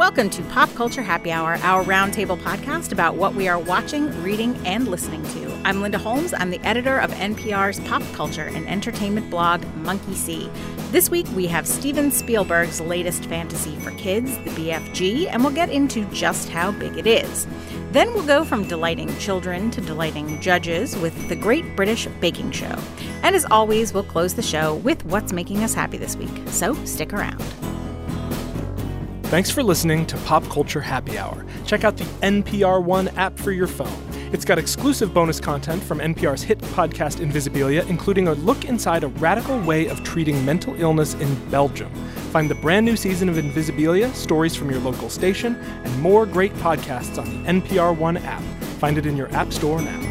Welcome to Pop Culture Happy Hour, our roundtable podcast about what we are watching, reading, and listening to. I'm Linda Holmes. I'm the editor of NPR's pop culture and entertainment blog, Monkey See. This week, we have Steven Spielberg's latest fantasy for kids, the BFG, and we'll get into just how big it is. Then we'll go from delighting children to delighting judges with the Great British Baking Show. And as always, we'll close the show with what's making us happy this week. So stick around. Thanks for listening to Pop Culture Happy Hour. Check out the NPR One app for your phone. It's got exclusive bonus content from NPR's hit podcast Invisibilia, including a look inside a radical way of treating mental illness in Belgium. Find the brand new season of Invisibilia, stories from your local station, and more great podcasts on the NPR One app. Find it in your app store now.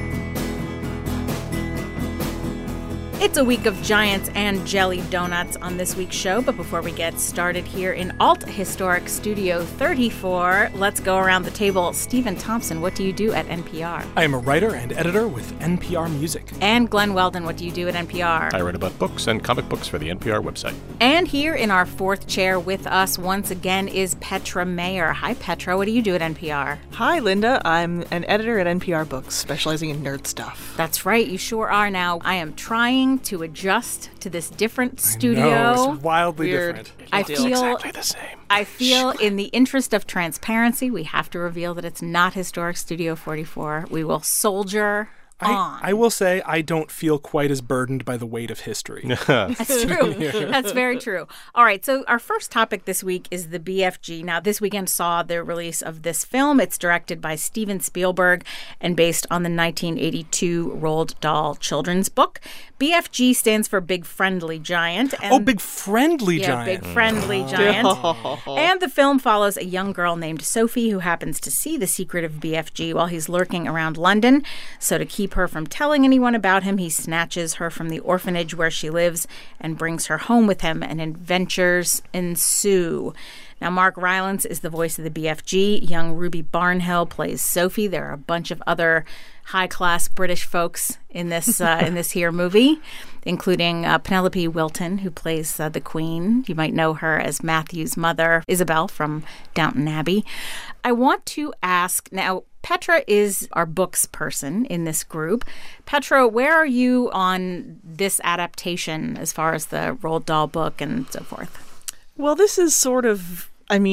It's a week of giants and jelly donuts on this week's show, but before we get started here in Alt Historic Studio 34, let's go around the table. Stephen Thompson, what do you do at NPR? I am a writer and editor with NPR Music. And Glenn Weldon, what do you do at NPR? I write about books and comic books for the NPR website. And here in our fourth chair with us once again is Petra Mayer. Hi, Petra. What do you do at NPR? Hi, Linda. I'm an editor at NPR Books, specializing in nerd stuff. That's right. You sure are now. I am trying to adjust to this different studio. I know, it's wildly Weird. different. I It's exactly the same. I feel in the interest of transparency, we have to reveal that it's not Historic Studio 44. We will soldier on. I will say I don't feel quite as burdened by the weight of history. That's true. That's very true. All right, so our first topic this week is the BFG. Now, this weekend saw the release of this film. It's directed by Steven Spielberg and based on the 1982 Roald Dahl children's book. BFG stands for Big Friendly Giant. And Big Friendly Giant. Big Friendly Giant. And the film follows a young girl named Sophie who happens to see the secret of BFG while he's lurking around London. So to keep her from telling anyone about him, he snatches her from the orphanage where she lives and brings her home with him, and adventures ensue. Now, Mark Rylance is the voice of the BFG. Young Ruby Barnhill plays Sophie. There are a bunch of other high-class British folks in this in this here movie, including Penelope Wilton, who plays the Queen. You might know her as Matthew's mother, Isabel, from Downton Abbey. I want to ask now, Petra is our books person in this group. Petra, where are you on this adaptation as far as the Roald Dahl book and so forth? Well, this is sort of,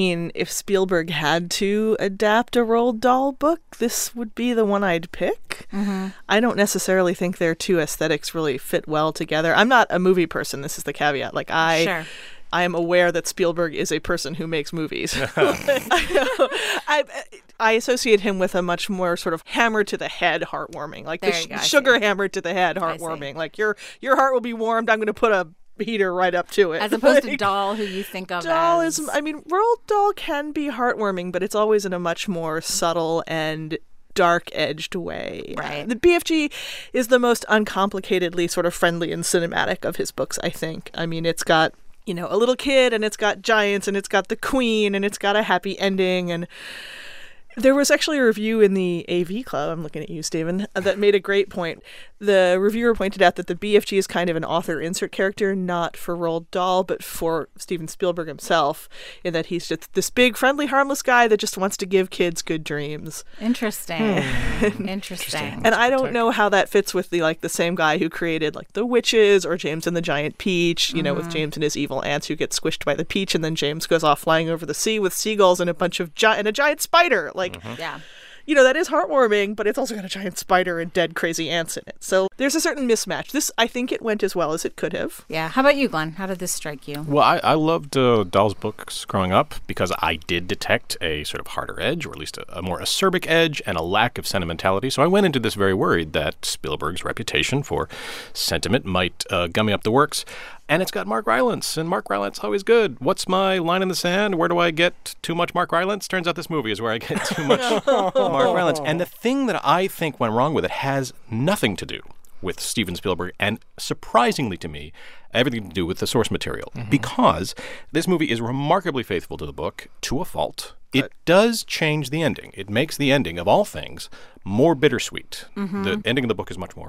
if Spielberg had to adapt a Roald Dahl book, this would be the one I'd pick. Mm-hmm. I don't necessarily think their two aesthetics really fit well together. I'm not a movie person. This is the caveat. I am aware that Spielberg is a person who makes movies. I associate him with a much more sort of hammer to the head heartwarming, like the sugar hammer to the head heartwarming. Like your heart will be warmed. I'm going to put a heater right up to it. As opposed to Dahl, who you think of Dahl as... Roald Dahl can be heartwarming, but it's always in a much more subtle and dark-edged way. Right. The BFG is the most uncomplicatedly sort of friendly and cinematic of his books, I think. It's got a little kid, and it's got giants, and it's got the Queen, and it's got a happy ending. And there was actually a review in the AV Club, I'm looking at you, Stephen, that made a great point. The reviewer pointed out that the BFG is kind of an author insert character, not for Roald Dahl, but for Steven Spielberg himself, in that he's just this big, friendly, harmless guy that just wants to give kids good dreams. Interesting. Interesting. And I don't know how that fits with the same guy who created The Witches or James and the Giant Peach, with James and his evil aunts who get squished by the peach, and then James goes off flying over the sea with seagulls and a bunch of and a giant spider. Yeah. That is heartwarming, but it's also got a giant spider and dead crazy ants in it. So there's a certain mismatch. I think it went as well as it could have. Yeah. How about you, Glenn? How did this strike you? Well, I loved Dahl's books growing up because I did detect a sort of harder edge, or at least a more acerbic edge, and a lack of sentimentality. So I went into this very worried that Spielberg's reputation for sentiment might gummy up the works. And it's got Mark Rylance, and Mark Rylance always good. What's my line in the sand? Where do I get too much Mark Rylance? Turns out this movie is where I get too much Mark Rylance. And the thing that I think went wrong with it has nothing to do with Steven Spielberg, and surprisingly to me, everything to do with the source material. Mm-hmm. Because this movie is remarkably faithful to the book, to a fault. It does change the ending. It makes the ending, of all things, more bittersweet. Mm-hmm. The ending of the book is much more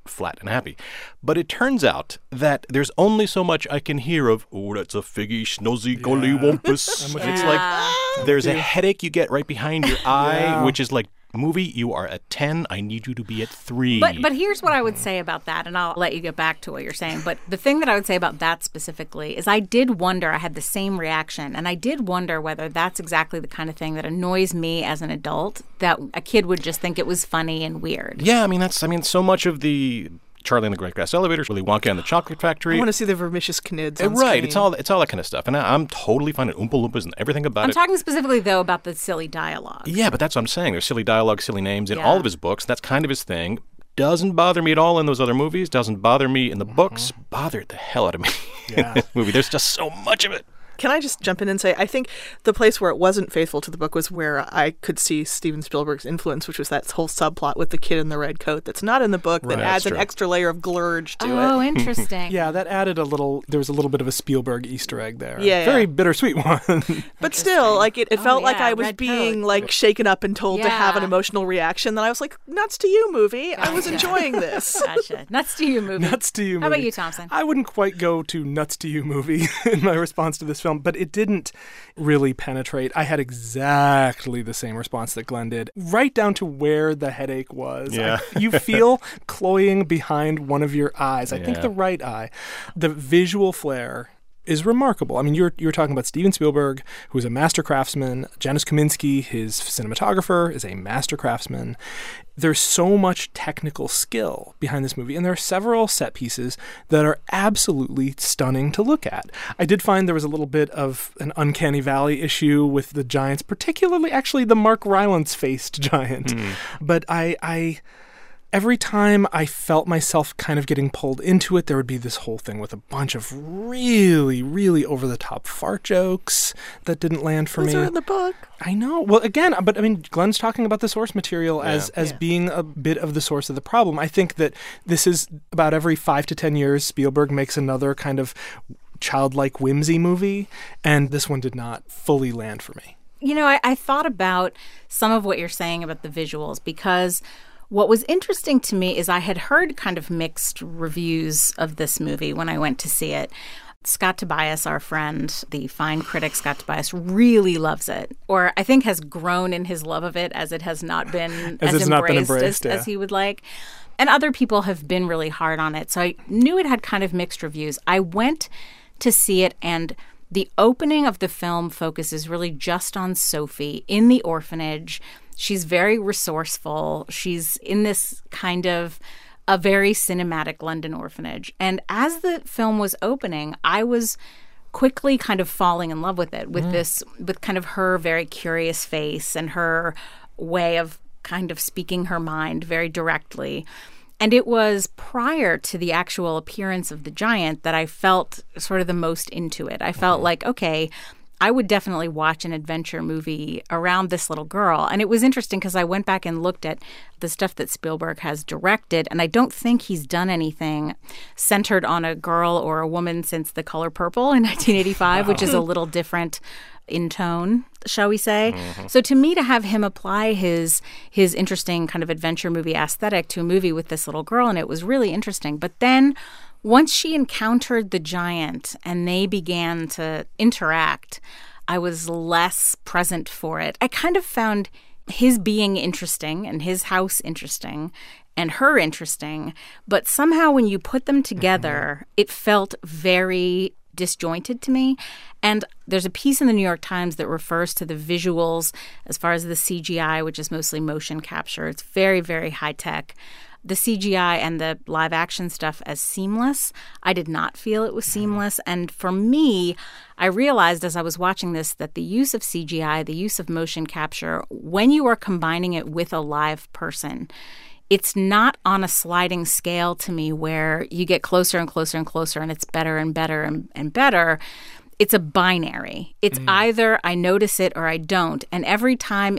flat and happy. But it turns out that there's only so much I can hear of, oh, that's a figgy, schnozzy, gollywampus. It's like there's a headache you get right behind your eye, which is like, movie, you are at 10. I need you to be at 3. But here's what I would say about that, and I'll let you get back to what you're saying. But the thing that I would say about that specifically is I did wonder, I had the same reaction, and I did wonder whether that's exactly the kind of thing that annoys me as an adult, that a kid would just think it was funny and weird. Yeah, I mean, so much of the Charlie and the Great Grass Elevator, Willy Wonka and the Chocolate Factory. I want to see the Vermicious Knids on Right, screen. it's all that kind of stuff. And I'm totally fine with Oompa Loompas and everything about I'm it. talking specifically, though, about the silly dialogue. Yeah, but that's what I'm saying. There's silly dialogue, silly names in all of his books. That's kind of his thing. Doesn't bother me at all in those other movies. Doesn't bother me in the books. Bothered the hell out of me in this movie. There's just so much of it. Can I just jump in and say, I think the place where it wasn't faithful to the book was where I could see Steven Spielberg's influence, which was that whole subplot with the kid in the red coat that's not in the book, that adds an extra layer of glurge to it. Oh, interesting. Yeah, that added there was a little bit of a Spielberg Easter egg there. Yeah. Very bittersweet one. But still, like it felt like I was red being coat. like shaken up and told to have an Yeah. emotional reaction. Then I was like, nuts to you, movie. I was enjoying this. Gotcha. Nuts to you, movie. Nuts to you movie. How about you, Thompson? I wouldn't quite go to nuts to you movie in my response to this film, but it didn't really penetrate. I had exactly the same response that Glenn did, right down to where the headache was. Yeah. You feel cloying behind one of your eyes. I think Yeah. the right eye. The visual flair is remarkable. I mean, you're talking about Steven Spielberg, who is a master craftsman. Janusz Kaminski, his cinematographer, is a master craftsman. There's so much technical skill behind this movie, and there are several set pieces that are absolutely stunning to look at. I did find there was a little bit of an uncanny valley issue with the giants, particularly actually the Mark Rylance-faced giant. But I every time I felt myself kind of getting pulled into it, there would be this whole thing with a bunch of really, really over-the-top fart jokes that didn't land for Those me. are in the book. I know. Well, again, but I mean, Glenn's talking about the source material as being a bit of the source of the problem. I think that this is about every 5 to 10 years, Spielberg makes another kind of childlike whimsy movie, and this one did not fully land for me. You know, I thought about some of what you're saying about the visuals, because what was interesting to me is I had heard kind of mixed reviews of this movie when I went to see it. Scott Tobias, our friend, the fine critic Scott Tobias, really loves it, or I think has grown in his love of it as it has not been as embraced as he would like. And other people have been really hard on it. So I knew it had kind of mixed reviews. I went to see it, and the opening of the film focuses really just on Sophie in the orphanage. She's very resourceful. She's in this kind of a very cinematic London orphanage. And as the film was opening, I was quickly kind of falling in love with it, with kind of her very curious face and her way of kind of speaking her mind very directly. And it was prior to the actual appearance of the giant that I felt sort of the most into it. I felt like, okay, I would definitely watch an adventure movie around this little girl. And it was interesting because I went back and looked at the stuff that Spielberg has directed, and I don't think he's done anything centered on a girl or a woman since The Color Purple in 1985, which is a little different in tone, shall we say. So to me, to have him apply his interesting kind of adventure movie aesthetic to a movie with this little girl, and it was really interesting. But then once she encountered the giant and they began to interact, I was less present for it. I kind of found his being interesting and his house interesting and her interesting, but somehow when you put them together, it felt very disjointed to me. And there's a piece in the New York Times that refers to the visuals as far as the CGI, which is mostly motion capture. It's very, very high tech. The CGI and the live action stuff as seamless. I did not feel it was seamless. And for me, I realized as I was watching this that the use of CGI, the use of motion capture, when you are combining it with a live person, it's not on a sliding scale to me where you get closer and closer and closer and it's better and better and better. it's a binary. It's either I notice it or I don't. And every time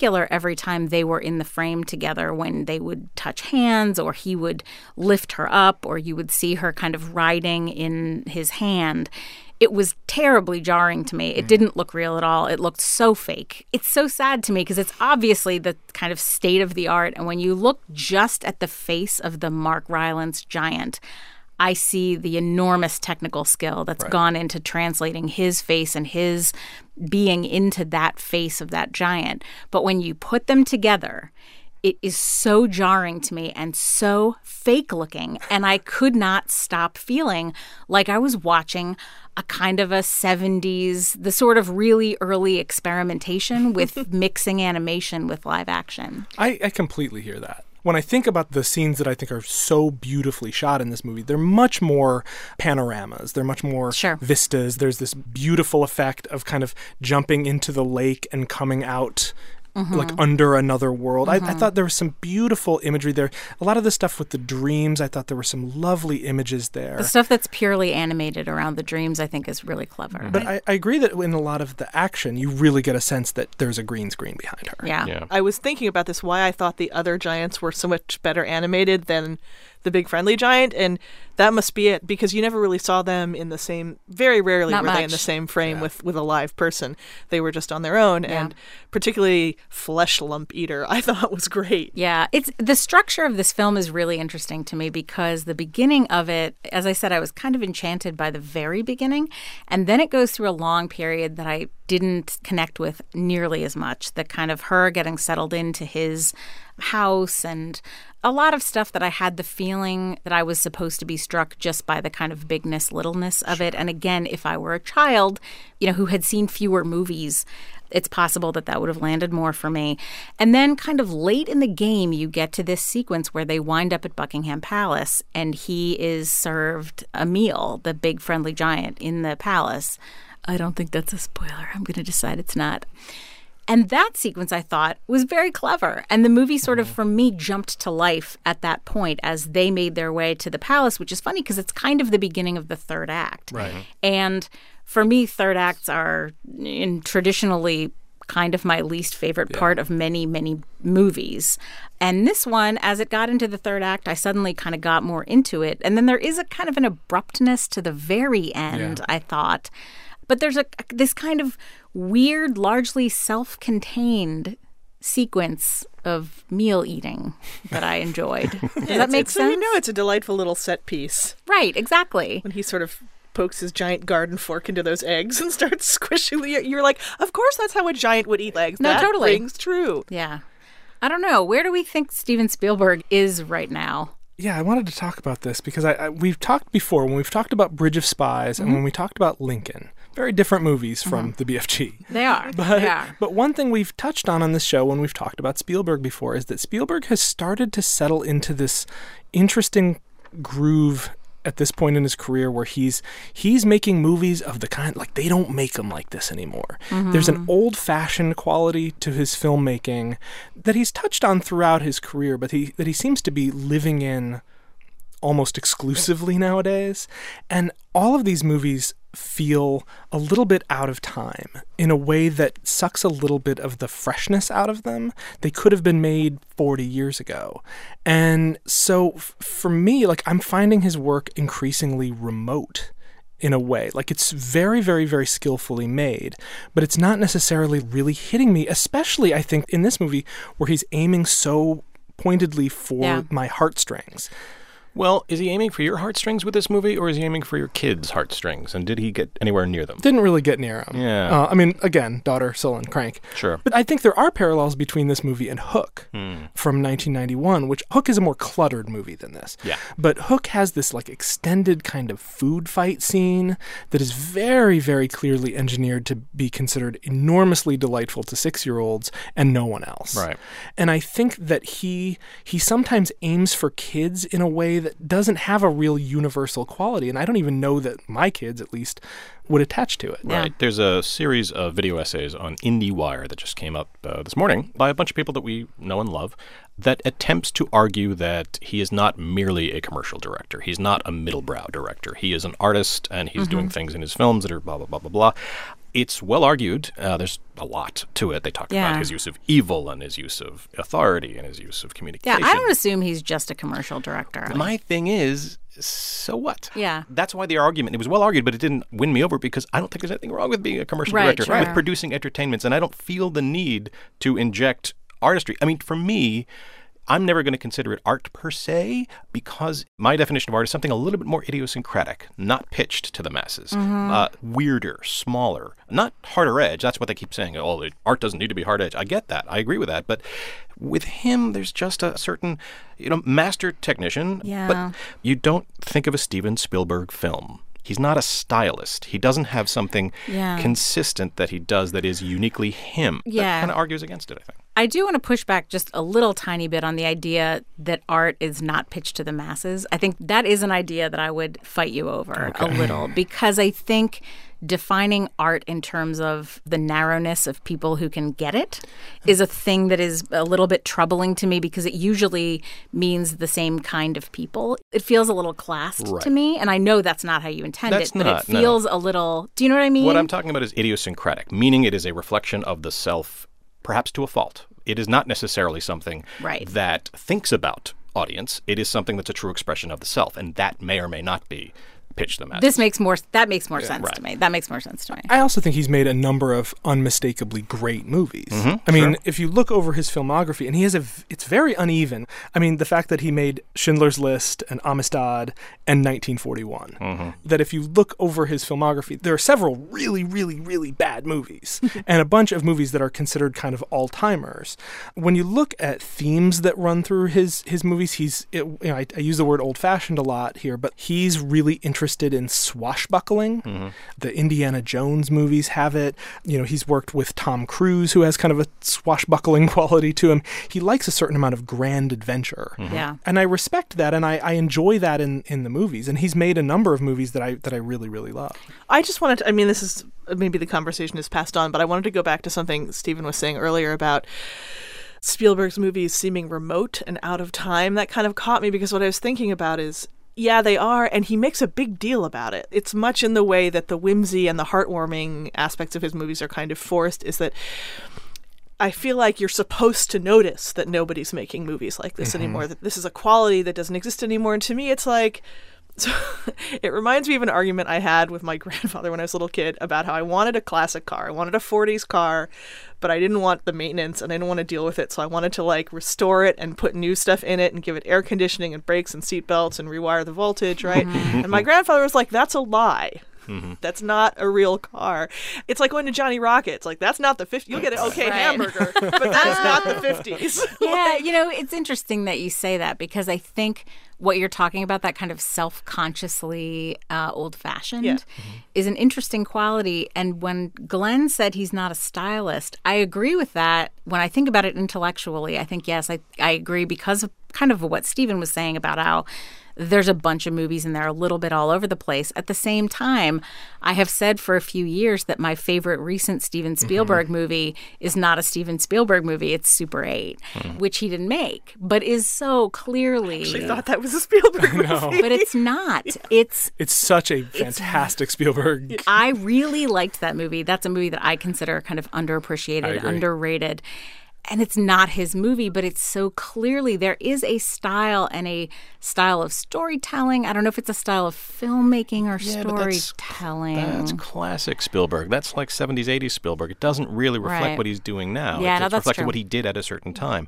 they were in the frame together, when they would touch hands or he would lift her up or you would see her kind of riding in his hand, it was terribly jarring to me. It didn't look real at all. It looked so fake. It's so sad to me because it's obviously the kind of state of the art. And when you look just at the face of the Mark Rylance giant, I see the enormous technical skill that's gone into translating his face and his being into that face of that giant. But when you put them together, it is so jarring to me and so fake looking. And I could not stop feeling like I was watching a kind of a 70s, the sort of really early experimentation with mixing animation with live action. I completely hear that. When I think about the scenes that I think are so beautifully shot in this movie, they're much more panoramas. They're much more vistas. There's this beautiful effect of kind of jumping into the lake and coming out like under another world. I thought there was some beautiful imagery there. A lot of the stuff with the dreams, I thought there were some lovely images there. The stuff that's purely animated around the dreams, I think, is really clever. But I agree that in a lot of the action, you really get a sense that there's a green screen behind her. Yeah. I was thinking about this, why I thought the other giants were so much better animated than the big friendly giant, and that must be it, because you never really saw them in the same, very rarely Not were they in much. the same frame with a live person. They were just on their own, and particularly Flesh Lump Eater, I thought was great. Yeah, it's the structure of this film is really interesting to me because the beginning of it, as I said, I was kind of enchanted by the very beginning, and then it goes through a long period that I didn't connect with nearly as much. The kind of her getting settled into his house and a lot of stuff that I had the feeling that I was supposed to be struck just by the kind of bigness, littleness of it. And again, if I were a child, who had seen fewer movies, it's possible that that would have landed more for me. And then kind of late in the game, you get to this sequence where they wind up at Buckingham Palace and he is served a meal, the big friendly giant in the palace. I don't think that's a spoiler. I'm going to decide it's not. And that sequence, I thought, was very clever. And the movie sort of, for me, jumped to life at that point as they made their way to the palace, which is funny because it's kind of the beginning of the third act. Right. And for me, third acts are traditionally kind of my least favorite part of many, many movies. And this one, as it got into the third act, I suddenly kind of got more into it. And then there is a kind of an abruptness to the very end, I thought. But there's this kind of weird, largely self-contained sequence of meal eating that I enjoyed. Does that make sense? It's a delightful little set piece. Right, exactly. When he sort of pokes his giant garden fork into those eggs and starts squishing the... You're like, of course that's how a giant would eat eggs. No, that totally. rings true. Yeah. I don't know. Where do we think Steven Spielberg is right now? Yeah, I wanted to talk about this because we've talked before, when we've talked about Bridge of Spies and when we talked about Lincoln. Very different movies from the BFG. They are. But one thing we've touched on this show when we've talked about Spielberg before is that Spielberg has started to settle into this interesting groove at this point in his career where he's making movies of the kind, like, they don't make them like this anymore. There's an old-fashioned quality to his filmmaking that he's touched on throughout his career, but that he seems to be living in almost exclusively nowadays. And all of these movies feel a little bit out of time in a way that sucks a little bit of the freshness out of them. They could have been made 40 years ago. And so for me, like, I'm finding his work increasingly remote in a way. Like, it's very, very, very skillfully made, but it's not necessarily really hitting me, especially, I think, in this movie where he's aiming so pointedly for my heartstrings. Well, is he aiming for your heartstrings with this movie, or is he aiming for your kids' heartstrings? And did he get anywhere near them? Didn't really get near him. Yeah. I mean, again, daughter, Sullen, Crank. Sure. But I think there are parallels between this movie and Hook from 1991, which Hook is a more cluttered movie than this. Yeah. But Hook has this, like, extended kind of food fight scene that is very, very clearly engineered to be considered enormously delightful to 6-year-olds and no one else. Right. And I think that he sometimes aims for kids in a way way that doesn't have a real universal quality. And I don't even know that my kids, at least, would attach to it. Right. There's a series of video essays on IndieWire that just came up this morning by a bunch of people that we know and love that attempts to argue that he is not merely a commercial director. He's not a middlebrow director. He is an artist, and he's doing things in his films that are blah, blah, blah, blah, blah. It's well argued. There's a lot to it. They talk about his use of evil and his use of authority and his use of communication. Yeah, I don't assume he's just a commercial director. My thing is, so what? Yeah. That's why the argument, it was well argued, but it didn't win me over because I don't think there's anything wrong with being a commercial director, with producing entertainments, and I don't feel the need to inject artistry. I mean, for me, I'm never going to consider it art per se because my definition of art is something a little bit more idiosyncratic, not pitched to the masses, weirder, smaller, not harder edge. That's what they keep saying. Oh, art doesn't need to be hard edge. I get that. I agree with that. But with him, there's just a certain, master technician. Yeah. But you don't think of a Steven Spielberg film. He's not a stylist. He doesn't have something consistent that he does that is uniquely him. Yeah. That kind of argues against it, I think. I do want to push back just a little tiny bit on the idea that art is not pitched to the masses. I think that is an idea that I would fight you over a little because I think defining art in terms of the narrowness of people who can get it is a thing that is a little bit troubling to me because it usually means the same kind of people. It feels a little classed to me, and I know that's not how you intend it, but it feels a little... Do you know what I mean? What I'm talking about is idiosyncratic, meaning it is a reflection of the self, perhaps to a fault. It is not necessarily something that thinks about audience. It is something that's a true expression of the self, and that may or may not be pitch them as. That makes more sense to me. That makes more sense to me. I also think he's made a number of unmistakably great movies. I mean, if you look over his filmography, and it's very uneven. I mean, the fact that he made Schindler's List and Amistad and 1941. That if you look over his filmography, there are several really, really, really bad movies and a bunch of movies that are considered kind of all-timers. When you look at themes that run through his movies, I use the word old-fashioned a lot here, but he's really interested in swashbuckling. The Indiana Jones movies have it. He's worked with Tom Cruise, who has kind of a swashbuckling quality to him. He likes a certain amount of grand adventure. Yeah. And I respect that, and I enjoy that in the movies. And he's made a number of movies that I really, really love. I just wanted to, this is, maybe the conversation is passed on, but I wanted to go back to something Stephen was saying earlier about Spielberg's movies seeming remote and out of time. That kind of caught me because what I was thinking about is, yeah, they are, and he makes a big deal about it. It's much in the way that the whimsy and the heartwarming aspects of his movies are kind of forced, is that I feel like you're supposed to notice that nobody's making movies like this anymore, that this is a quality that doesn't exist anymore. And to me, it's like, so it reminds me of an argument I had with my grandfather when I was a little kid about how I wanted a classic car. I wanted a 40s car, but I didn't want the maintenance and I didn't want to deal with it. So I wanted to restore it and put new stuff in it and give it air conditioning and brakes and seat belts and rewire the voltage, right? And my grandfather was like, that's a lie. That's not a real car. It's like going to Johnny Rocket. It's like, that's not the 50s. You'll get an okay hamburger, but that is not the 50s. Yeah, it's interesting that you say that because I think what you're talking about, that kind of self-consciously old-fashioned, is an interesting quality. And when Glenn said he's not a stylist, I agree with that. When I think about it intellectually, I think, yes, I agree because of kind of what Stephen was saying about how there's a bunch of movies and they're a little bit all over the place. At the same time, I have said for a few years that my favorite recent Steven Spielberg movie is not a Steven Spielberg movie. It's Super 8, which he didn't make, but is so clearly... I actually thought that was a Spielberg movie. But it's not. It's such a fantastic Spielberg. I really liked that movie. That's a movie that I consider kind of underappreciated, underrated. And it's not his movie, but it's so clearly there is a style and a style of storytelling. I don't know if it's a style of filmmaking or storytelling. That's classic Spielberg. That's like 70s, 80s Spielberg. It doesn't really reflect what he's doing now. Yeah, it's reflecting what he did at a certain time.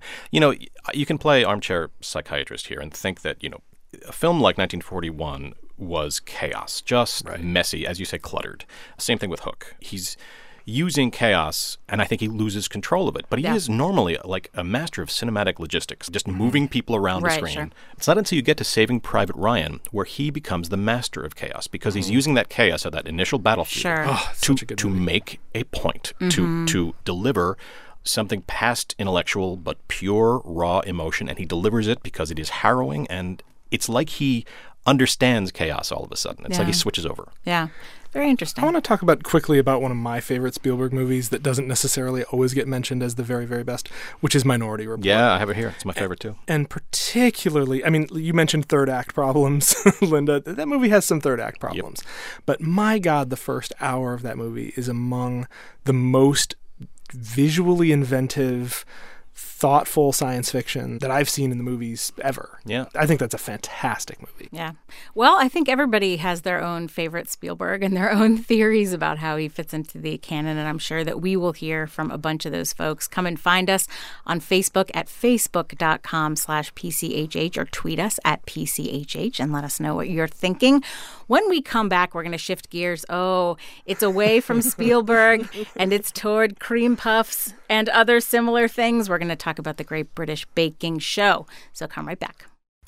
You can play armchair psychiatrist here and think that, a film like 1941 was chaos, just messy, as you say, cluttered. Same thing with Hook. He's using chaos, and I think he loses control of it. But he is normally like a master of cinematic logistics, just moving people around the screen. Sure. It's not until you get to Saving Private Ryan where he becomes the master of chaos, because he's using that chaos at that initial battlefield to make a point, to deliver something past intellectual but pure, raw emotion, and he delivers it because it is harrowing and it's like he understands chaos all of a sudden. It's like he switches over. Yeah. Very interesting. I want to talk quickly about one of my favorite Spielberg movies that doesn't necessarily always get mentioned as the very, very best, which is Minority Report. Yeah, I have it here. It's my favorite, too. And particularly, I mean, you mentioned third act problems, Linda. That movie has some third act problems. Yep. But my God, the first hour of that movie is among the most visually inventive, thoughtful science fiction that I've seen in the movies ever. Yeah. I think that's a fantastic movie. Yeah. Well, I think everybody has their own favorite Spielberg and their own theories about how he fits into the canon, and I'm sure that we will hear from a bunch of those folks. Come and find us on Facebook at facebook.com/PCHH or tweet us at PCHH and let us know what you're thinking. When we come back, we're going to shift gears. Oh, it's away from Spielberg and it's toward cream puffs and other similar things. We're going to talk about the Great British Baking Show. So come right back.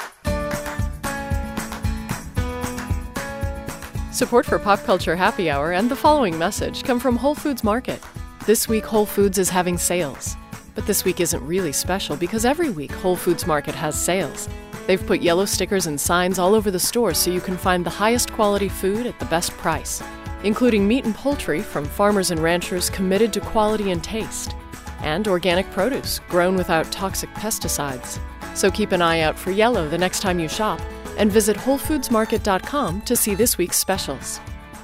Support for Pop Culture Happy Hour and the following message come from Whole Foods Market. This week, Whole Foods is having sales. But this week isn't really special because every week Whole Foods Market has sales. They've put yellow stickers and signs all over the store so you can find the highest quality food at the best price, including meat and poultry from farmers and ranchers committed to quality and taste, and organic produce grown without toxic pesticides. So keep an eye out for yellow the next time you shop, and visit WholeFoodsMarket.com to see this week's specials.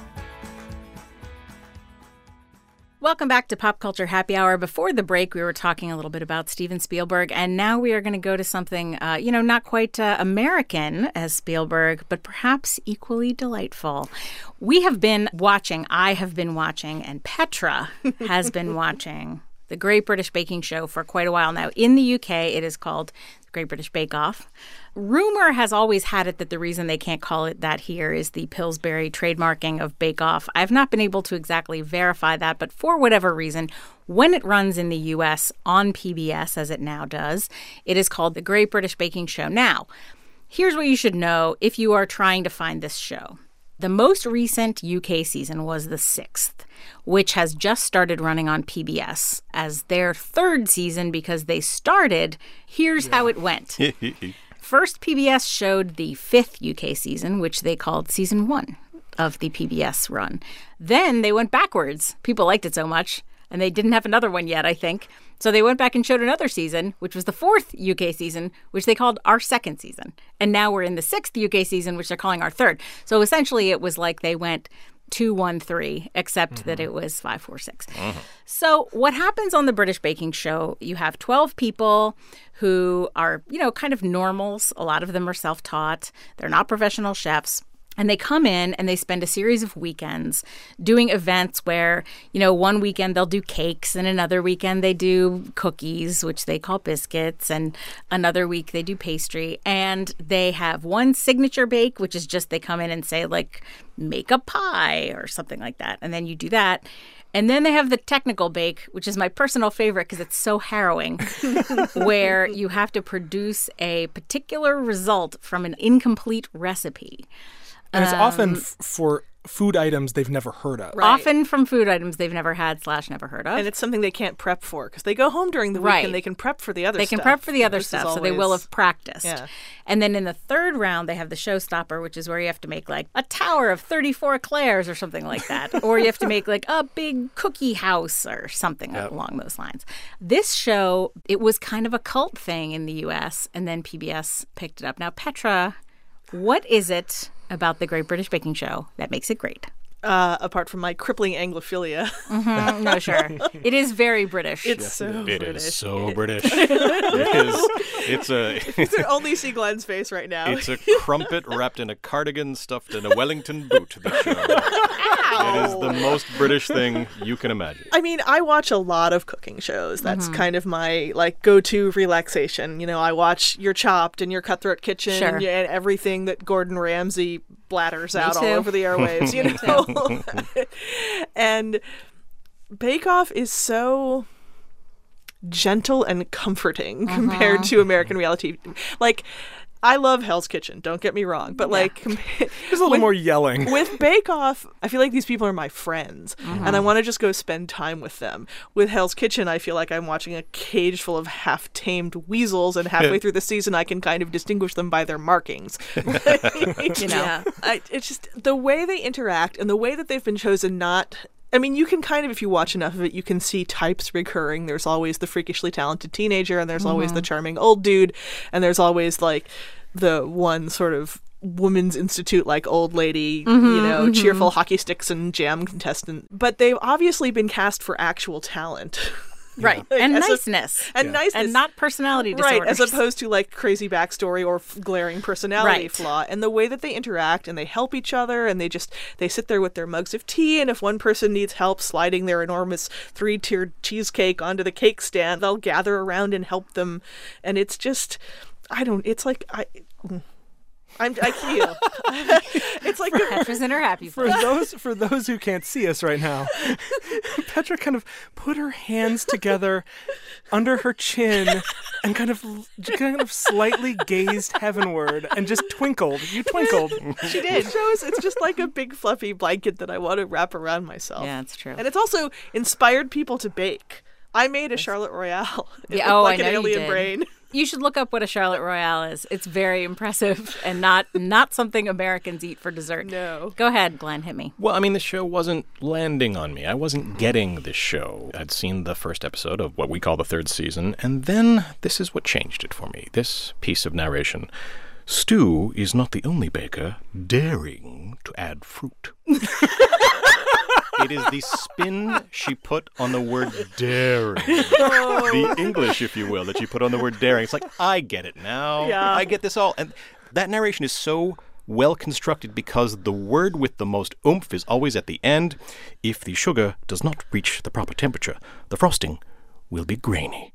Welcome back to Pop Culture Happy Hour. Before the break, we were talking a little bit about Steven Spielberg, and now we are going to go to something, not quite American as Spielberg, but perhaps equally delightful. I have been watching, and Petra has been watching the Great British Baking Show for quite a while now. In the UK, it is called the Great British Bake Off. Rumor has always had it that the reason they can't call it that here is the Pillsbury trademarking of Bake Off. I've not been able to exactly verify that, but for whatever reason, when it runs in the U.S. on PBS, as it now does, it is called the Great British Baking Show. Now, here's what you should know if you are trying to find this show. The most recent UK season was the 6th, which has just started running on PBS as their third season because they started. Here's how it went. First, PBS showed the 5th UK season, which they called Season 1 of the PBS run. Then they went backwards. People liked it so much, and they didn't have another one yet, I think. So they went back and showed another season, which was the 4th UK season, which they called our second season. And now we're in the 6th UK season, which they're calling our third. So essentially it was like they went 2, 1, 3, except that it was 5, 4, 6. So what happens on the British Baking Show, you have 12 people who are, kind of normals. A lot of them are self-taught. They're not professional chefs. And they come in and they spend a series of weekends doing events where, one weekend they'll do cakes and another weekend they do cookies, which they call biscuits, and another week they do pastry. And they have one signature bake, which is just they come in and say, like, make a pie or something like that. And then you do that. And then they have the technical bake, which is my personal favorite because it's so harrowing, where you have to produce a particular result from an incomplete recipe. And it's often for food items they've never heard of. Right. Often from food items they've never had / never heard of. And it's something they can't prep for because they go home during the week and they can prep for the other stuff. They can prep for the other stuff, so they will have practiced. Yeah. And then in the third round, they have the showstopper, which is where you have to make like a tower of 34 eclairs or something like that. Or you have to make like a big cookie house or something along those lines. This show, it was kind of a cult thing in the U.S., and then PBS picked it up. Now, Petra, what is it about the Great British Baking Show that makes it great? Apart from my crippling Anglophilia. No, sure. It is very British. It's so It British. is so British. It's You can only see Glenn's face right now. It's a crumpet wrapped in a cardigan stuffed in a Wellington boot. The show. It is the most British thing you can imagine. I mean, I watch a lot of cooking shows. That's kind of my go-to relaxation. I watch Your Chopped and Your Cutthroat Kitchen and everything that Gordon Ramsay blatters out all over the airwaves, And Bake Off is so gentle and comforting compared to American reality. Like, I love Hell's Kitchen, don't get me wrong, but like There's a little more yelling. With Bake Off, I feel like these people are my friends, and I want to just go spend time with them. With Hell's Kitchen, I feel like I'm watching a cage full of half-tamed weasels, and halfway through the season, I can kind of distinguish them by their markings. Yeah. It's just the way they interact and the way that they've been chosen not... I mean, you can kind of, if you watch enough of it, you can see types recurring. There's always the freakishly talented teenager, and there's always the charming old dude, and there's always, like, the one sort of women's institute, like, old lady, cheerful hockey sticks and jam contestant. But they've obviously been cast for actual talent. Right. Like, and as niceness. And niceness. And not personality disorders. Right, as opposed to like crazy backstory or glaring personality flaw. And the way that they interact and they help each other and they sit there with their mugs of tea, and if one person needs help sliding their enormous 3-tiered cheesecake onto the cake stand, they'll gather around and help them. And it's just, I feel. It's like Petra's in her happy For place. those who can't see us right now, Petra kind of put her hands together under her chin and kind of slightly gazed heavenward and just twinkled. You twinkled. She did. It shows it's just like a big fluffy blanket that I want to wrap around myself. Yeah, that's true. And it's also inspired people to bake. I made a Charlotte Royale. It Yeah, looked like I an know you alien did. brain. You should look up what a Charlotte Royale is. It's very impressive and not something Americans eat for dessert. No. Go ahead, Glenn, hit me. Well, I mean, the show wasn't landing on me. I wasn't getting this show. I'd seen the first episode of what we call the third season, and then this is what changed it for me. This piece of narration. Stu is not the only baker daring to add fruit. It is the spin she put on the word daring. The English, if you will, that she put on the word daring. It's like, I get it now. Yeah. I get this all. And that narration is so well constructed because the word with the most oomph is always at the end. If the sugar does not reach the proper temperature, the frosting will be grainy.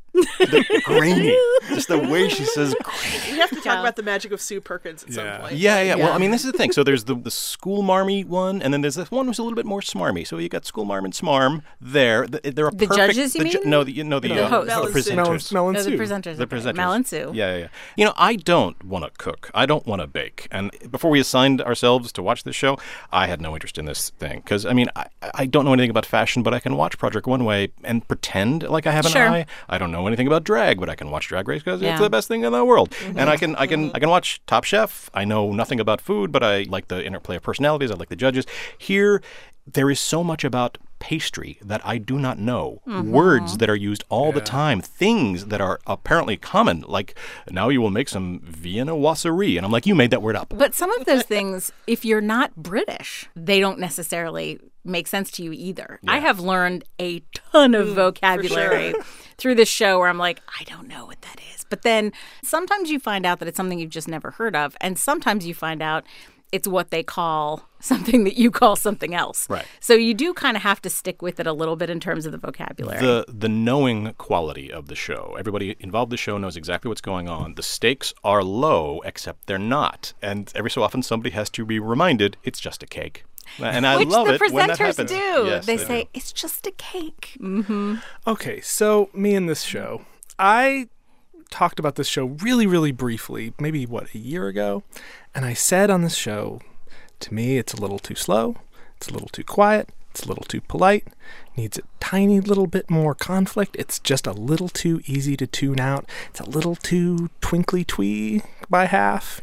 Grainy. Just the way she says grainy. We have to talk about the magic of Sue Perkins at some point. Yeah. Well, I mean, this is the thing. So there's the school marmy one, and then there's this one who's a little bit more smarmy. So you got school marm and smarm there. They're a The perfect, judges, you mean? The hosts. presenters. Mel and Oh, the Sue. presenters. The okay. presenters. Mel and Sue. Yeah. You know, I don't want to cook. I don't want to bake. And before we assigned ourselves to watch this show, I had no interest in this thing. Because, I mean, I don't know anything about fashion, but I can watch Project Runway and pretend like I have an Sure. eye. I don't know anything about drag, but I can watch Drag Race because Yeah. it's the best thing in the world. And I can watch Top Chef. I know nothing about food, but I like the interplay of personalities. I like the judges. Here, there is so much about pastry that I do not know. Words that are used all the time. Things that are apparently common. Like, now you will make some Vienna wasserie. And I'm like, you made that word up. But some of those things, if you're not British, they don't necessarily make sense to you either. I have learned a ton of vocabulary through this show where I'm like, I don't know what that is. But then sometimes you find out that it's something you've just never heard of. And sometimes you find out it's what they call something that you call something else. Right. So you do kind of have to stick with it a little bit in terms of the vocabulary. The knowing quality of the show. Everybody involved in the show knows exactly what's going on. The stakes are low, except they're not. And every so often somebody has to be reminded it's just a cake. And I Which love the it when that presenters happens. do. Yes, they do. say, it's just a cake. Okay, so me and this show. I talked about this show really, really briefly, maybe, a year ago? And I said on this show, to me, it's a little too slow, it's a little too quiet, it's a little too polite, needs a tiny little bit more conflict, it's just a little too easy to tune out, it's a little too twinkly-twee by half,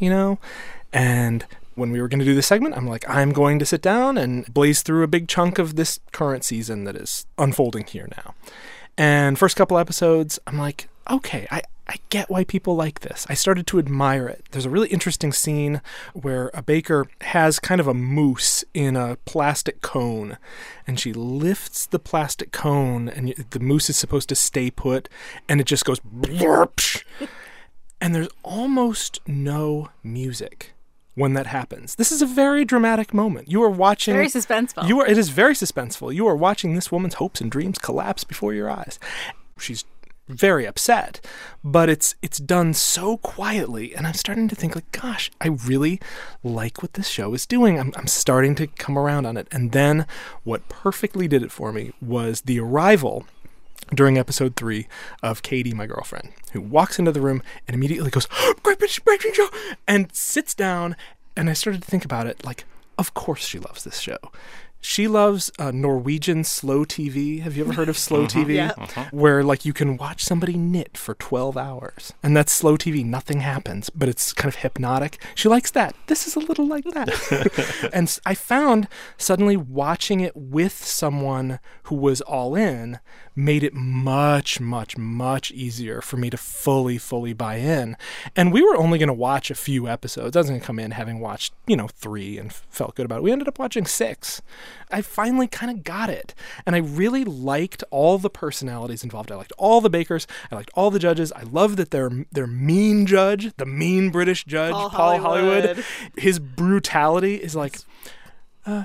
And when we were going to do this segment, I'm like, I'm going to sit down and blaze through a big chunk of this current season that is unfolding here now. And first couple episodes, I'm like, okay, I get why people like this. I started to admire it. There's a really interesting scene where a baker has kind of a mousse in a plastic cone, and she lifts the plastic cone, and the mousse is supposed to stay put, and it just goes blurpsh. And there's almost no music when that happens. This is a very dramatic moment. You are watching... Very suspenseful. It is very suspenseful. You are watching this woman's hopes and dreams collapse before your eyes. She's very upset, but it's done so quietly, and I'm starting to think, like, gosh, I really like what this show is doing. I'm starting to come around on it. And then what perfectly did it for me was the arrival during episode 3 of Katie, My Girlfriend, who walks into the room and immediately goes, Great British Baking Show, and sits down. And I started to think about it, like, of course she loves this show. She loves Norwegian slow TV. Have you ever heard of slow TV? Yeah. Where, like, you can watch somebody knit for 12 hours. And that's slow TV. Nothing happens, but it's kind of hypnotic. She likes that. This is a little like that. And I found suddenly watching it with someone who was all in made it much, much, much easier for me to fully buy in. And we were only going to watch a few episodes. I was going to come in having watched, 3 and felt good about it. We ended up watching 6. I finally kind of got it. And I really liked all the personalities involved. I liked all the bakers. I liked all the judges. I love that their mean judge, the mean British judge, Paul Hollywood, his brutality is like, no.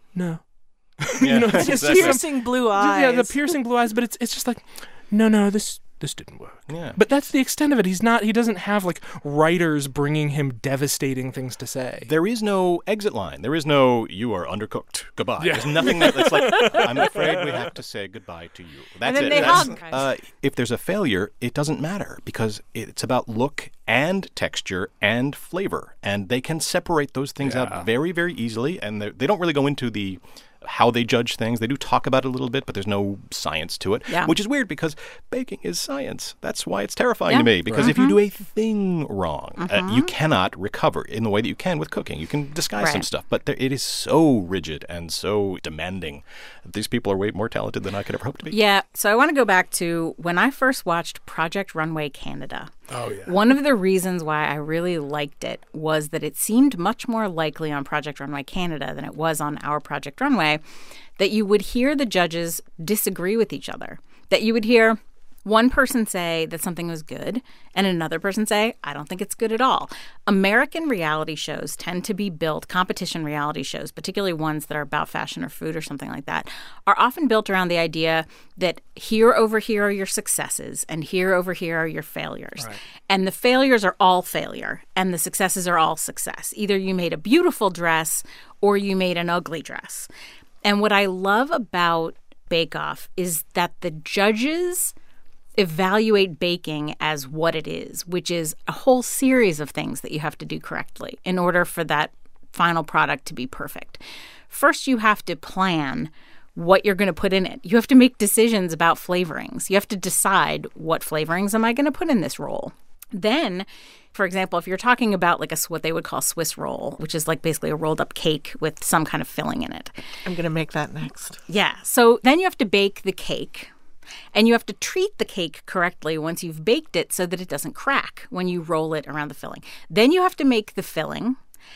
Yeah, And his piercing blue eyes. Yeah, the piercing blue eyes, but it's just like, no, this didn't work. Yeah. But that's the extent of it. He doesn't have like writers bringing him devastating things to say. There is no exit line. There is no, you are undercooked. Goodbye. Yeah. There's nothing that's like, I'm afraid we have to say goodbye to you. That's and then it. they hug. If there's a failure, it doesn't matter because it's about look and texture and flavor. And they can separate those things out very, very easily. And they don't really go into the how they judge things. They do talk about it a little bit, but there's no science to it, which is weird because baking is science. That's why it's terrifying to me, because if you do a thing wrong, you cannot recover in the way that you can with cooking. You can disguise some stuff, but it is so rigid and so demanding. These people are way more talented than I could ever hope to be. Yeah, so I want to go back to when I first watched Project Runway Canada. Oh, yeah. One of the reasons why I really liked it was that it seemed much more likely on Project Runway Canada than it was on our Project Runway that you would hear the judges disagree with each other, that you would hear one person say that something was good and another person say, I don't think it's good at all. American reality shows tend to be built, competition reality shows, particularly ones that are about fashion or food or something like that, are often built around the idea that over here are your successes and over here are your failures. Right. And the failures are all failure and the successes are all success. Either you made a beautiful dress or you made an ugly dress. And what I love about Bake Off is that the judges evaluate baking as what it is, which is a whole series of things that you have to do correctly in order for that final product to be perfect. First, you have to plan what you're going to put in it. You have to make decisions about flavorings. You have to decide what flavorings am I going to put in this roll. Then, for example, if you're talking about like what they would call Swiss roll, which is like basically a rolled up cake with some kind of filling in it. I'm going to make that next. Yeah. So then you have to bake the cake. And you have to treat the cake correctly once you've baked it so that it doesn't crack when you roll it around the filling. Then you have to make the filling.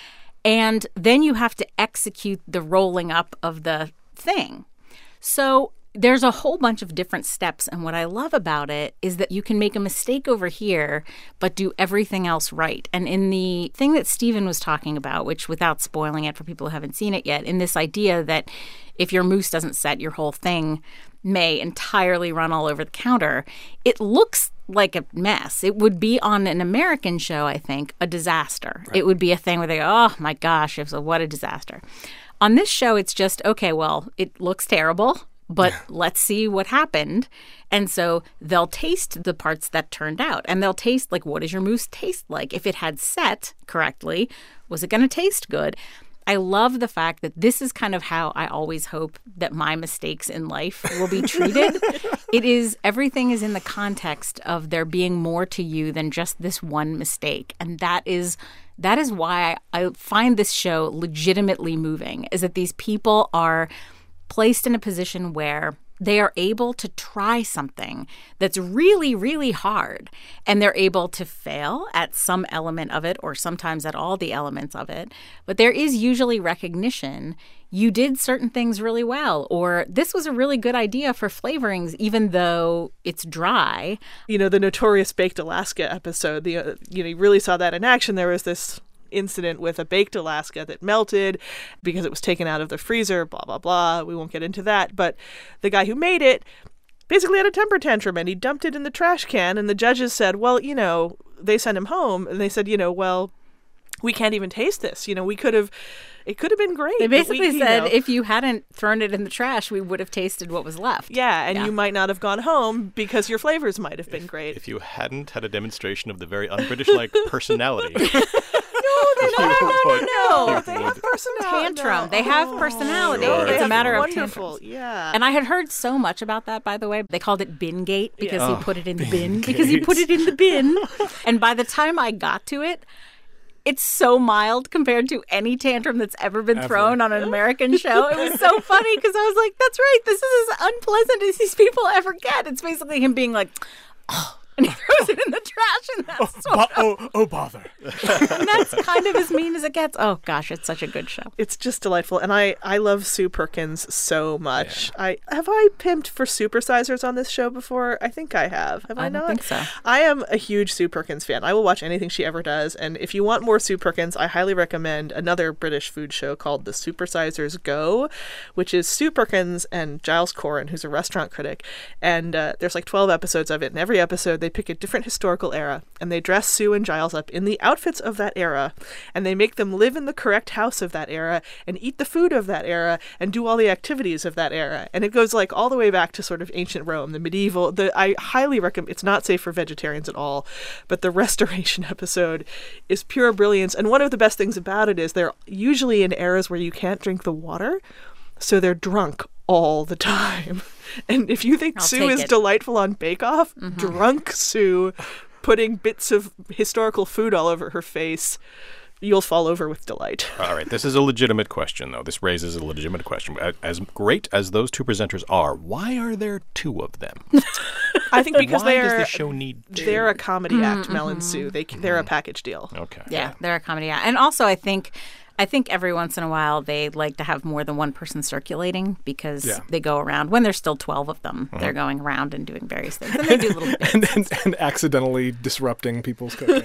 And then you have to execute the rolling up of the thing. So there's a whole bunch of different steps. And what I love about it is that you can make a mistake over here, but do everything else right. And in the thing that Stephen was talking about, which without spoiling it for people who haven't seen it yet, in this idea that if your mousse doesn't set, your whole thing may entirely run all over the counter, it looks like a mess. It would be on an American show, I think, a disaster. Right. It would be a thing where they go, oh my gosh, what a disaster. On this show, it's just, okay, well, it looks terrible, but let's see what happened. And so they'll taste the parts that turned out. And they'll taste, like, what does your mousse taste like? If it had set correctly, was it going to taste good? I love the fact that this is kind of how I always hope that my mistakes in life will be treated. Everything is in the context of there being more to you than just this one mistake. And that is why I find this show legitimately moving, is that these people are placed in a position where they are able to try something that's really, really hard, and they're able to fail at some element of it or sometimes at all the elements of it. But there is usually recognition. You did certain things really well, or this was a really good idea for flavorings, even though it's dry. The notorious Baked Alaska episode, you really saw that in action. There was this incident with a baked Alaska that melted because it was taken out of the freezer, blah, blah, blah. We won't get into that. But the guy who made it basically had a temper tantrum and he dumped it in the trash can. And the judges said, well, they sent him home. And they said, well, we can't even taste this. We could have, it could have been great. They but basically said if you hadn't thrown it in the trash, we would have tasted what was left. Yeah, and you might not have gone home because your flavors might have been great. If you hadn't had a demonstration of the very un-British-like personality. No. They have personality. Tantrum. They have personality. Sure. It's a matter of wonderful. tantrums. Yeah. And I had heard so much about that, by the way. They called it Bin-gate because he put it in the bin. Bin-gate. Because he put it in the bin. And by the time I got to it, it's so mild compared to any tantrum that's ever been thrown on an American show. It was so funny because I was like, that's right. This is as unpleasant as these people ever get. It's basically him being like, oh. And he throws it in the trash, and that's bother. and that's kind of as mean as it gets. Oh, gosh, it's such a good show. It's just delightful. And I love Sue Perkins so much. Yeah. Have I pimped for supersizers on this show before? I think I have. Have I not? I don't think so. I am a huge Sue Perkins fan. I will watch anything she ever does. And if you want more Sue Perkins, I highly recommend another British food show called The Supersizers Go, which is Sue Perkins and Giles Corrin, who's a restaurant critic. And there's like 12 episodes of it. And every episode, they pick a different historical era, and they dress Sue and Giles up in the outfits of that era, and they make them live in the correct house of that era, and eat the food of that era, and do all the activities of that era. And it goes like all the way back to sort of ancient Rome, the medieval. I highly recommend. It's not safe for vegetarians at all, but the restoration episode is pure brilliance. And one of the best things about it is they're usually in eras where you can't drink the water, so they're drunk all the time. And if you think Sue is delightful on Bake Off, drunk Sue putting bits of historical food all over her face, you'll fall over with delight. All right. This is a legitimate question, though. This raises a legitimate question. As great as those two presenters are, why are there two of them? I think because why does the show need two? They're a comedy act, Mel and Sue. They're a package deal. Okay. Yeah, they're a comedy act. And also, I think every once in a while they like to have more than one person circulating because they go around. When there's still 12 of them, they're going around and doing various things. And they do little bits. and accidentally disrupting people's cooking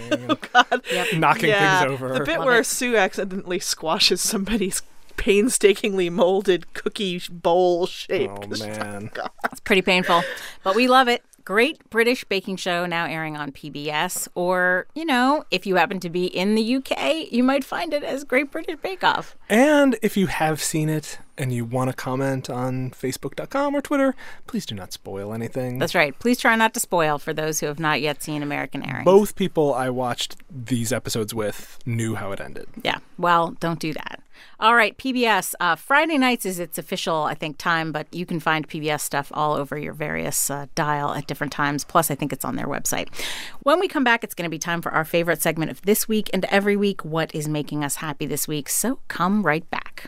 and knocking things over. The bit where Sue accidentally squashes somebody's painstakingly molded cookie bowl shape. Oh, man. It's pretty painful, but we love it. Great British baking show now airing on PBS. Or, if you happen to be in the UK, you might find it as Great British Bake Off. And if you have seen it and you want to comment on Facebook.com or Twitter, please do not spoil anything. That's right. Please try not to spoil for those who have not yet seen American airings. Both people I watched these episodes with knew how it ended. Yeah. Well, don't do that. All right, PBS. Friday nights is its official, I think, time, but you can find PBS stuff all over your various dial at different times. Plus, I think it's on their website. When we come back, it's going to be time for our favorite segment of this week and every week, What is Making Us Happy This Week? So come right back.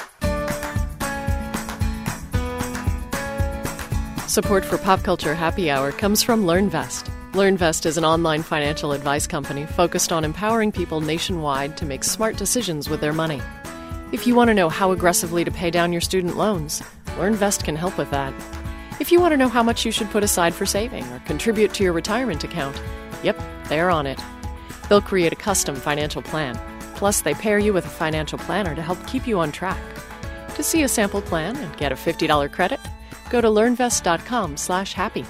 Support for Pop Culture Happy Hour comes from LearnVest. LearnVest is an online financial advice company focused on empowering people nationwide to make smart decisions with their money. If you want to know how aggressively to pay down your student loans, LearnVest can help with that. If you want to know how much you should put aside for saving or contribute to your retirement account, yep, they're on it. They'll create a custom financial plan. Plus, they pair you with a financial planner to help keep you on track. To see a sample plan and get a $50 credit, go to learnvest.com/happy.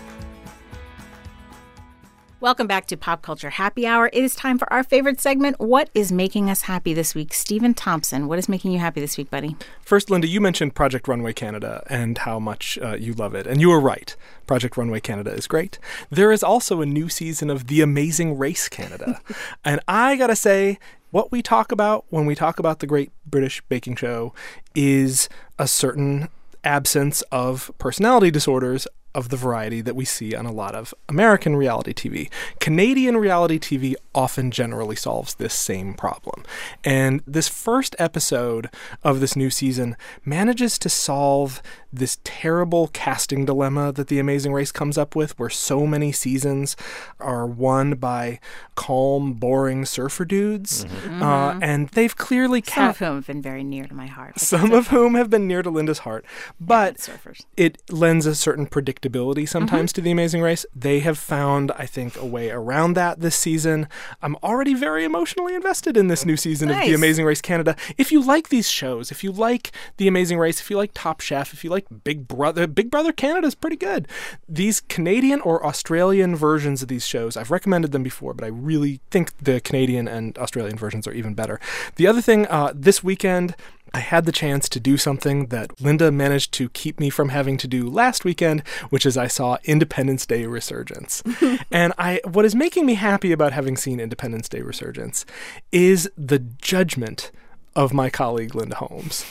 Welcome back to Pop Culture Happy Hour. It is time for our favorite segment, What is Making Us Happy This Week? Stephen Thompson, what is making you happy this week, buddy? First, Linda, you mentioned Project Runway Canada and how much you love it. And you were right. Project Runway Canada is great. There is also a new season of The Amazing Race Canada. And I gotta say, what we talk about when we talk about the Great British Baking Show is a certain absence of personality disorders of the variety that we see on a lot of American reality TV. Canadian reality TV often generally solves this same problem. And this first episode of this new season manages to solve this terrible casting dilemma that The Amazing Race comes up with, where so many seasons are won by calm, boring surfer dudes. And they've clearly Some of whom have been very near to my heart. Some of whom have been near to Linda's heart. But it lends a certain predictability predictability sometimes to The Amazing Race. They have found, I think, a way around that this season. I'm already very emotionally invested in this new season of The Amazing Race Canada. If you like these shows, if you like The Amazing Race, if you like Top Chef, if you like Big Brother Canada is pretty good. These Canadian or Australian versions of these shows, I've recommended them before, but I really think the Canadian and Australian versions are even better. The other thing, this weekend, I had the chance to do something that Linda managed to keep me from having to do last weekend, which is I saw Independence Day Resurgence. And what is making me happy about having seen Independence Day Resurgence is the judgment of my colleague Linda Holmes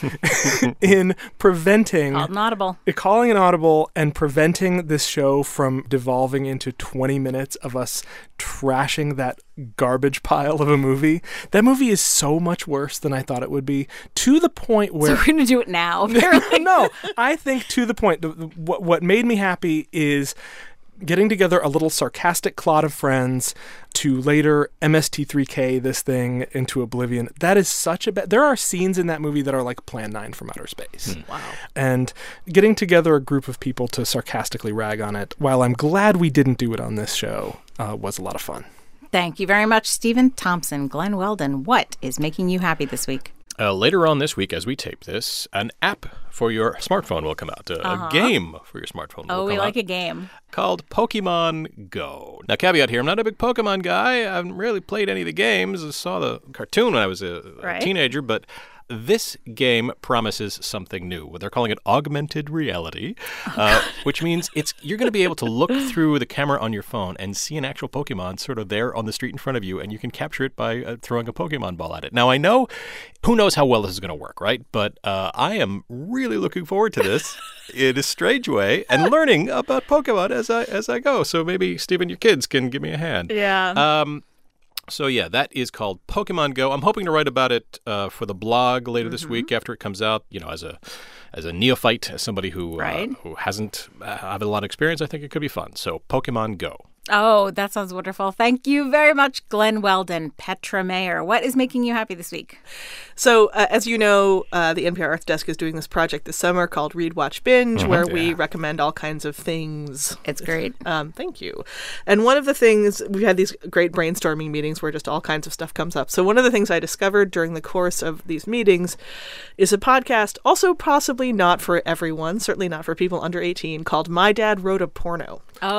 in preventing calling an audible and preventing this show from devolving into 20 minutes of us trashing that garbage pile of a movie. That movie is so much worse than I thought it would be, to the point where... So we're going to do it now, apparently. No, I think to the point, what made me happy is getting together a little sarcastic clot of friends to later MST3K this thing into oblivion. That is such a bad... There are scenes in that movie that are like Plan 9 from outer space. Wow. And getting together a group of people to sarcastically rag on it, while I'm glad we didn't do it on this show, was a lot of fun. Thank you very much, Stephen Thompson. Glenn Weldon, what is making you happy this week? Later on this week, as we tape this, an app for your smartphone will come out. A game for your smartphone will come out. Oh, we like a game. Called Pokemon Go. Now, caveat here, I'm not a big Pokemon guy. I haven't really played any of the games. I saw the cartoon when I was a teenager, but this game promises something new. They're calling it augmented reality, which means you're going to be able to look through the camera on your phone and see an actual Pokemon sort of there on the street in front of you, and you can capture it by throwing a Pokemon ball at it. Now, I know, who knows how well this is going to work, right? But I am really looking forward to this in a strange way and learning about Pokemon as I go. So maybe, Stephen, your kids can give me a hand. Yeah. So, yeah, that is called Pokemon Go. I'm hoping to write about it for the blog later this week after it comes out. You know, as a neophyte, as somebody who hasn't had a lot of experience, I think it could be fun. So, Pokemon Go. Oh, that sounds wonderful. Thank you very much, Glenn Weldon. Petra Mayer, what is making you happy this week? So, as you know, the NPR Earth Desk is doing this project this summer called Read, Watch, Binge, where we recommend all kinds of things. It's great. Thank you. And one of the things, we've had these great brainstorming meetings where just all kinds of stuff comes up. So one of the things I discovered during the course of these meetings is a podcast, also possibly not for everyone, certainly not for people under 18, called My Dad Wrote a Porno.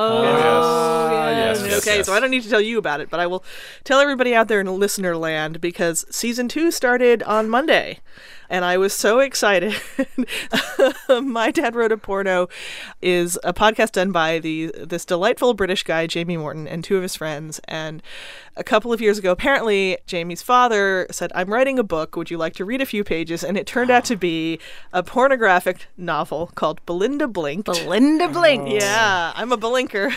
Oh, yes. Okay, so I don't need to tell you about it, but I will tell everybody out there in listener land, because season 2 started on Monday. And I was so excited. My Dad Wrote a Porno is a podcast done by this delightful British guy, Jamie Morton, and 2 of his friends. And a couple of years ago, apparently, Jamie's father said, I'm writing a book. Would you like to read a few pages? And it turned out to be a pornographic novel called Belinda Blinked. Belinda Blinked. Yeah, I'm a blinker.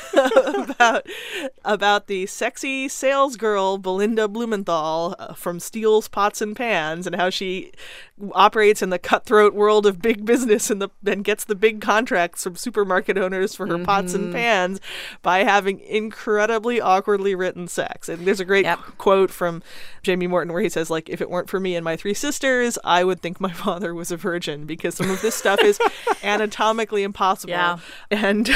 about the sexy salesgirl Belinda Blumenthal from Steele's Pots and Pans, and how she operates in the cutthroat world of big business and gets the big contracts from supermarket owners for her pots and pans by having incredibly awkwardly written sex. And there's a great quote from Jamie Morton where he says, like, if it weren't for me and my 3 sisters, I would think my father was a virgin, because some of this stuff is anatomically impossible. Yeah. And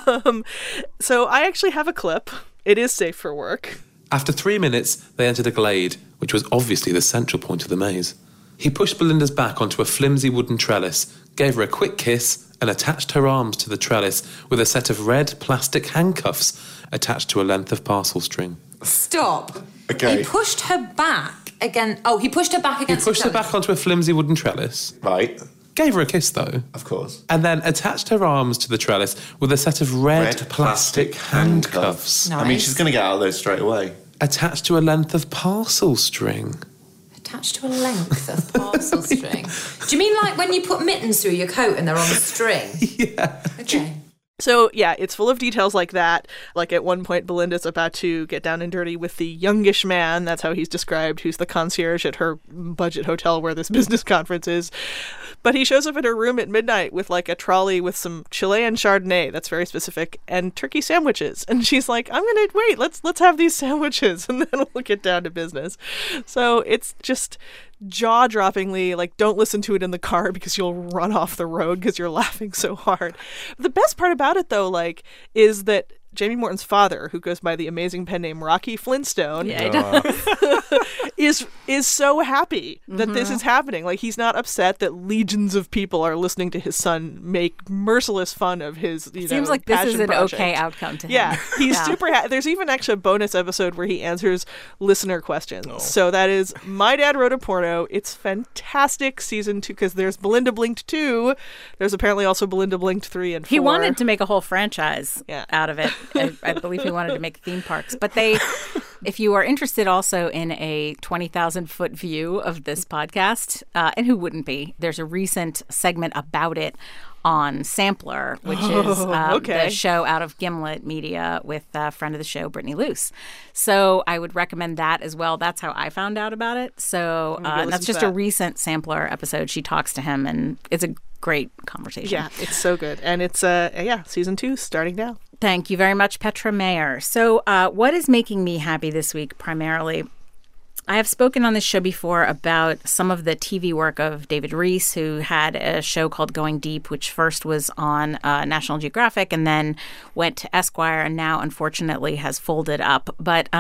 so I actually have a clip. It is safe for work. After 3 minutes, they entered a glade, which was obviously the central point of the maze. He pushed Belinda's back onto a flimsy wooden trellis, gave her a quick kiss, and attached her arms to the trellis with a set of red plastic handcuffs attached to a length of parcel string. Stop. Okay. He pushed her back again. Oh, he pushed her back against He pushed her back onto a flimsy wooden trellis. Right. Gave her a kiss, though. Of course. And then attached her arms to the trellis with a set of red plastic handcuffs. Nice. I mean, she's going to get out of those straight away. Attached to a length of parcel string. Attached to a length of parcel string. Do you mean like when you put mittens through your coat and they're on the string? Yeah. Okay. So, yeah, it's full of details like that. Like, at one point, Belinda's about to get down and dirty with the youngish man, that's how he's described, who's the concierge at her budget hotel where this business conference is. But he shows up at her room at midnight with, like, a trolley with some Chilean Chardonnay, that's very specific, and turkey sandwiches. And she's like, I'm going to wait, let's have these sandwiches, and then we'll get down to business. So it's just jaw-droppingly, like, don't listen to it in the car because you'll run off the road because you're laughing so hard. The best part about it, though, like, is that Jamie Morton's father, who goes by the amazing pen name Rocky Flintstone, is so happy that this is happening. Like, he's not upset that legions of people are listening to his son make merciless fun of his, Seems like this is an okay outcome to him. Yeah, he's super happy. There's even actually a bonus episode where he answers listener questions. So that is My Dad Wrote a Porno. It's fantastic, season 2, because there's Belinda Blinked 2. There's apparently also Belinda Blinked 3 and 4. He wanted to make a whole franchise out of it. I believe he wanted to make theme parks. But if you are interested also in a 20,000-foot view of this podcast, and who wouldn't be, there's a recent segment about it on Sampler, which is the show out of Gimlet Media with a friend of the show, Brittany Luce. So I would recommend that as well. That's how I found out about it. So that's just a recent Sampler episode. She talks to him, and it's a great conversation. Yeah, it's so good. And it's, season 2 starting now. Thank you very much, Petra Mayer. So what is making me happy this week primarily? I have spoken on this show before about some of the TV work of David Rees, who had a show called Going Deep, which first was on National Geographic and then went to Esquire and now, unfortunately, has folded up. But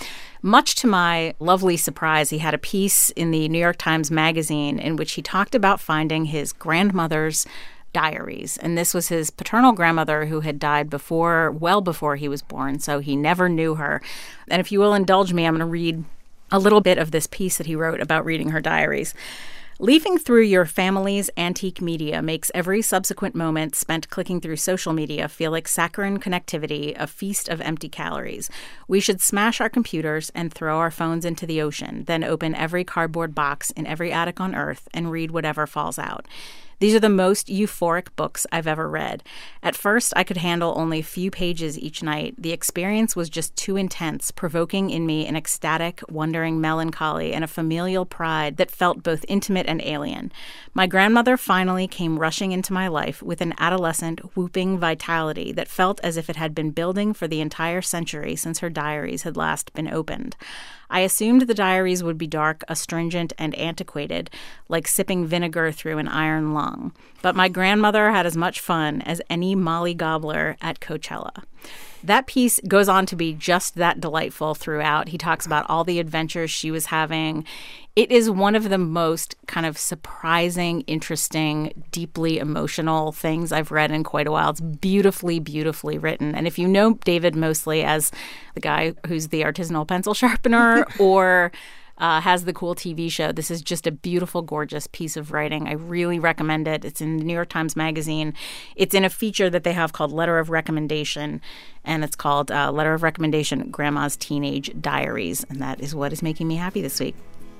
much to my lovely surprise, he had a piece in the New York Times Magazine in which he talked about finding his grandmother's diaries. And this was his paternal grandmother who had died well before he was born, so he never knew her. And if you will indulge me, I'm going to read a little bit of this piece that he wrote about reading her diaries. Leafing through your family's antique media makes every subsequent moment spent clicking through social media feel like saccharine connectivity, a feast of empty calories. We should smash our computers and throw our phones into the ocean, then open every cardboard box in every attic on Earth and read whatever falls out. These are the most euphoric books I've ever read. At first, I could handle only a few pages each night. The experience was just too intense, provoking in me an ecstatic, wondering melancholy and a familial pride that felt both intimate and alien. My grandmother finally came rushing into my life with an adolescent, whooping vitality that felt as if it had been building for the entire century since her diaries had last been opened. I assumed the diaries would be dark, astringent, and antiquated, like sipping vinegar through an iron lung. But my grandmother had as much fun as any Molly Gobbler at Coachella. That piece goes on to be just that delightful throughout. He talks about all the adventures she was having. It is one of the most kind of surprising, interesting, deeply emotional things I've read in quite a while. It's beautifully, beautifully written. And if you know David mostly as the guy who's the artisanal pencil sharpener or has the cool TV show, this is just a beautiful, gorgeous piece of writing. I really recommend it. It's in the New York Times Magazine. It's in a feature that they have called Letter of Recommendation, and it's called Letter of Recommendation, Grandma's Teenage Diaries. And that is what is making me happy this week.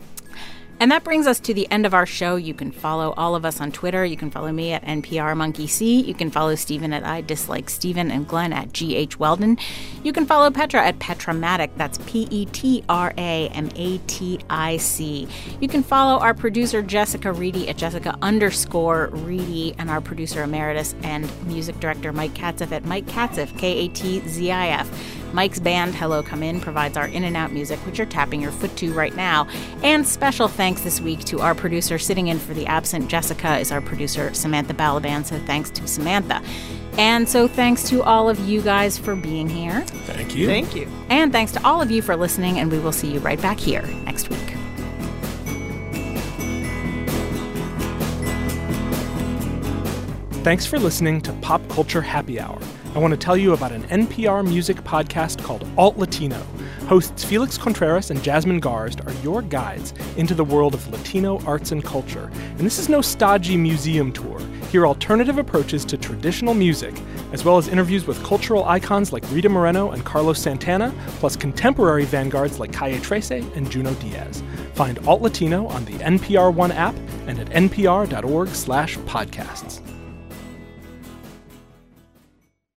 And that brings us to the end of our show. You can follow all of us on Twitter. You can follow me at NPRMonkeyC. You can follow Stephen at I Dislike Stephen and Glenn at GH Weldon. You can follow Petra at Petramatic. That's PETRAMATIC. You can follow our producer Jessica Reedy at Jessica_Reedy and our producer emeritus and music director Mike Katzif at Mike Katzif, KATZIF. Mike's band, Hello Come In, provides our in and out music, which you're tapping your foot to right now. And special thanks this week to our producer sitting in for the absent Jessica is our producer, Samantha Balaban. So thanks to Samantha. And so thanks to all of you guys for being here. Thank you. Thank you. And thanks to all of you for listening, and we will see you right back here next week. Thanks for listening to Pop Culture Happy Hour. I want to tell you about an NPR music podcast called Alt Latino. Hosts Felix Contreras and Jasmine Garst are your guides into the world of Latino arts and culture. And this is no stodgy museum tour. Hear alternative approaches to traditional music, as well as interviews with cultural icons like Rita Moreno and Carlos Santana, plus contemporary vanguards like Calle 13 and Junot Diaz. Find Alt Latino on the NPR One app and at npr.org/podcasts.